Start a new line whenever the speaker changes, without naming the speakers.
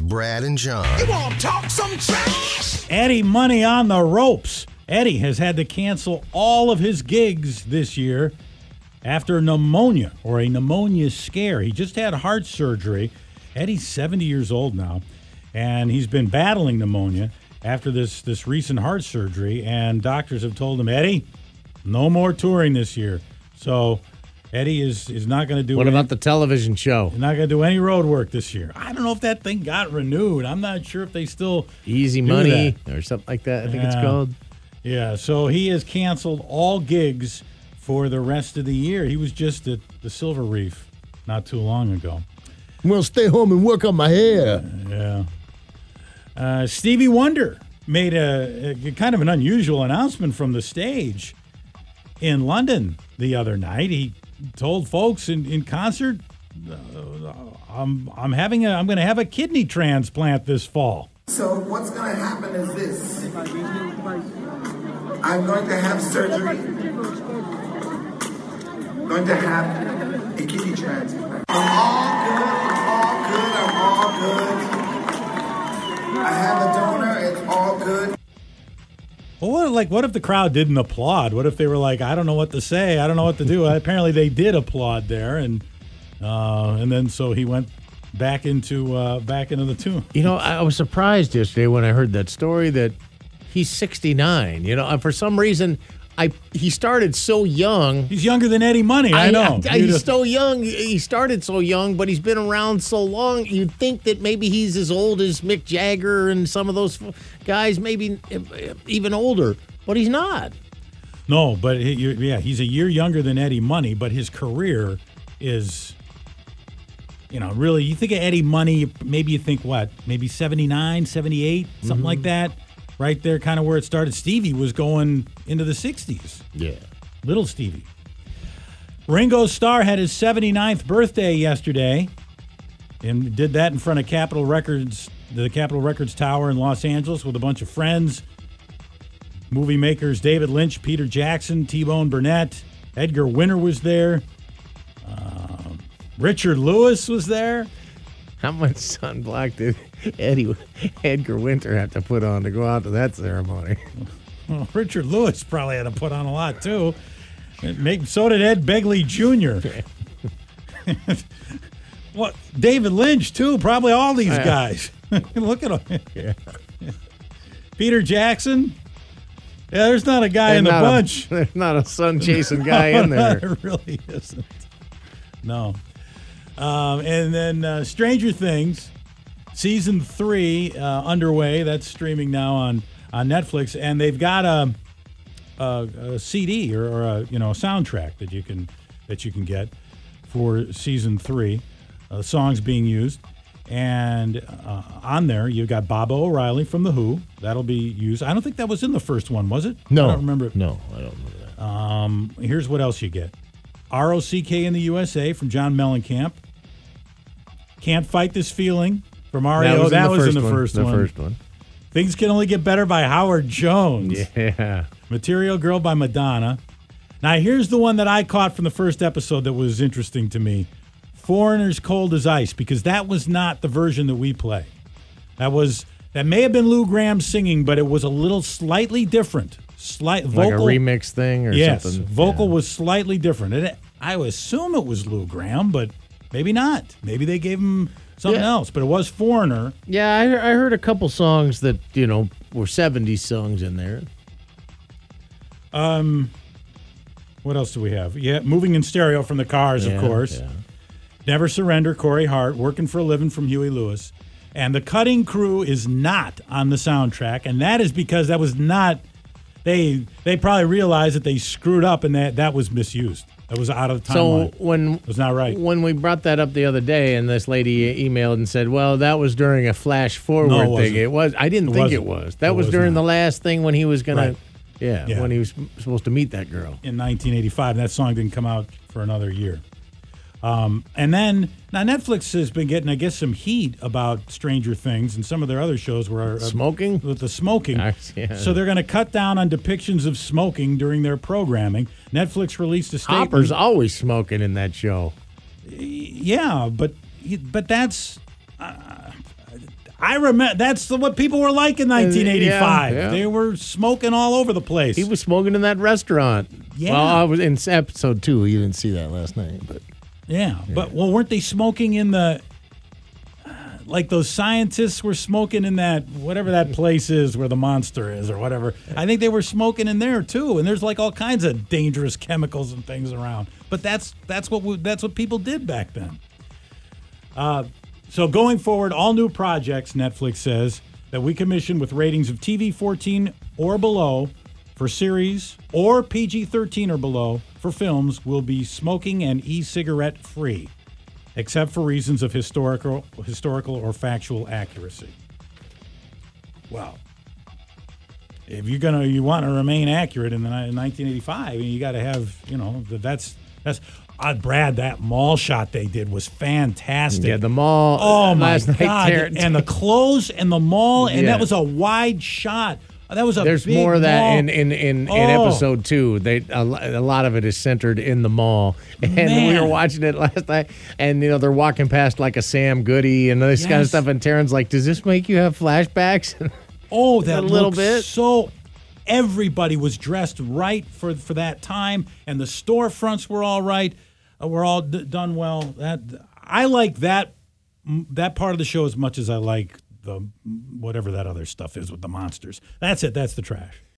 Brad and John.
You want to talk some trash?
Eddie Money on the ropes. Eddie has had to cancel all of his gigs this year after pneumonia or a pneumonia scare. He just had heart surgery. Eddie's 70 years old now, and he's been battling pneumonia after this recent heart surgery, and doctors have told him, Eddie, no more touring this year. So Eddie is not going to do
What about the television show?
Not going to do any road work this year. I don't know if that thing got renewed. I'm not sure if they still
Easy
do
Money
that.
or something like that, I think it's called.
Yeah, so he has canceled all gigs for the rest of the year. He was just at the Silver Reef not too long ago.
I'm going to stay home and work on my hair.
Yeah. Stevie Wonder made a kind of an unusual announcement from the stage in London the other night. He told folks in concert, I'm going to have a kidney transplant this fall.
So what's going to happen is this. I'm going to have surgery. I'm going to have a kidney transplant. I'm all good. I have a donor. It's all good.
Well, what if the crowd didn't applaud? What if they were like, I don't know what to say. I don't know what to do. Apparently they did applaud there. And then so he went back into the tune.
You know, I was surprised yesterday when I heard that story that he's 69. You know, for some reason, he started so young.
He's younger than Eddie Money. I know.
He's so young. He started so young, but he's been around so long. You'd think that maybe he's as old as Mick Jagger and some of those guys, maybe even older, but he's not.
No, but he's a year younger than Eddie Money, but his career is, really, you think of Eddie Money, maybe you think what? Maybe 79, 78, something like that. Right there, kind of where it started. Stevie was going into the 60s.
Yeah.
Little Stevie. Ringo Starr had his 79th birthday yesterday and did that in front of Capitol Records, the Capitol Records Tower in Los Angeles with a bunch of friends. Movie makers David Lynch, Peter Jackson, T-Bone Burnett, Edgar Winter was there. Richard Lewis was there.
How much sunblock did Edgar Winter have to put on to go out to that ceremony?
Well, Richard Lewis probably had to put on a lot, too. So did Ed Begley Jr. What? David Lynch, too. Probably all these guys. Look at them. Yeah. Peter Jackson. Yeah, there's not a guy in the bunch.
There's not a sun-chasing guy in there.
There really isn't. No. And then Stranger Things, season 3 underway. That's streaming now on Netflix, and they've got a CD or a soundtrack that you can get for season 3. Songs being used, and on there you've got Bob O'Reilly from The Who. That'll be used. I don't think that was in the first one, was it?
No,
I don't remember.
No, I don't remember that.
Here's what else you get. ROCK in the USA from John Mellencamp. Can't Fight This Feeling from REO. That was in the first one.
The first one.
Things Can Only Get Better by Howard Jones.
Yeah.
Material Girl by Madonna. Now, here's the one that I caught from the first episode that was interesting to me. Foreigner's Cold as Ice, because that was not the version that we play. That may have been Lou Gramm singing, but it was a little slightly different. Like a
remix thing or something?
Yes, vocal was slightly different. I would assume it was Lou Gramm, but maybe not. Maybe they gave him something else, but it was Foreigner.
Yeah, I heard a couple songs that, were 70s songs in there.
What else do we have? Yeah, Moving in Stereo from the Cars, of course. Yeah. Never Surrender, Corey Hart, Working for a Living from Huey Lewis. And The Cutting Crew is not on the soundtrack, and that is because that was not... They probably realized that they screwed up and that was misused. That was out of the timeline.
So
it was not right.
When we brought that up the other day, and this lady emailed and said, "Well, that was during a flash forward thing." It was. I didn't think it was. That was during the last thing when he was gonna. Right. Yeah, when he was supposed to meet that girl
in 1985. That song didn't come out for another year. And then now Netflix has been getting, I guess, some heat about Stranger Things, and some of their other shows were
smoking.
With the smoking,
yeah.
So they're going to cut down on depictions of smoking during their programming. Netflix released a statement.
Hopper's always smoking in that show.
Yeah, but that's. I remember that's what people were like in 1985.
Yeah.
They were smoking all over the place.
He was smoking in that restaurant.
Yeah.
Well, I was in episode 2. You didn't see that last night, but
yeah. But weren't they smoking in the? Like those scientists were smoking in that whatever that place is where the monster is or whatever. I think they were smoking in there too. And there's like all kinds of dangerous chemicals and things around. But that's what people did back then. So going forward, all new projects, Netflix says, that we commission with ratings of TV 14 or below for series or PG-13 or below for films will be smoking and e-cigarette free, except for reasons of historical or factual accuracy. Well, if you want to remain accurate in 1985, you got to have, that's Brad, that mall shot they did was fantastic.
Yeah, the mall.
Oh my
last night,
God! And the clothes and the mall, and that was a wide shot. That was a
There's
big
more of that
mall.
in episode 2. A lot of it is centered in the mall, and we were watching it last night. And they're walking past like a Sam Goody and this kind of stuff. And Taryn's like, "Does this make you have flashbacks?"
Oh, that
a little bit.
So everybody was dressed right for that time, and the storefronts were all right. Were all done well. I like that part of the show as much as I like the whatever that other stuff is with the monsters. That's it. That's the trash.